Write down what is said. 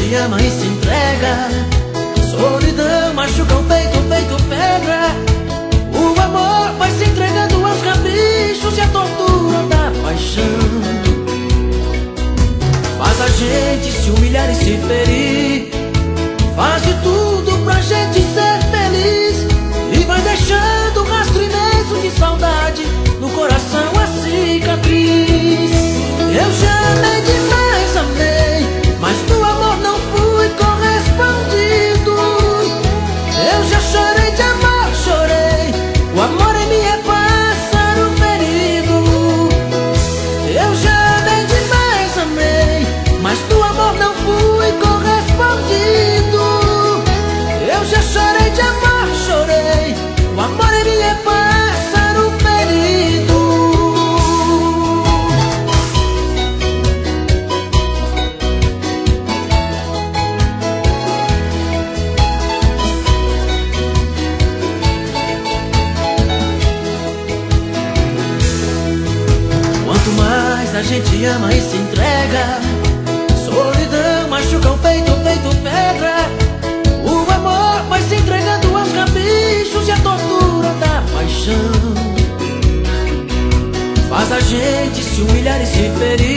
gente ama e se entrega. Solidão machuca o peito, feito pedra. O amor vai se entregando aos caprichos e a tortura da paixão. Faz a gente se humilhar e se ferir. Faz de tudo pra gente ser feliz. E vai deixando um rastro imenso de saudade no coração, a cicatriz. Eu já amei demais, amei, mas no amor não fui correspondido. Eu já chorei de amor, chorei. O amor em mim é pássaro ferido. Eu já amei demais, amei, mas no amor não fui correspondido. Eu já chorei de amor, chorei. O amor em mim é pássaro ferido. Quanto mais a gente ama e se entrega, solidão machuca o peito, feito pedra. O amor vai se entregando aos caprichos e a tortura da paixão. Faz a gente se humilhar e se ferir.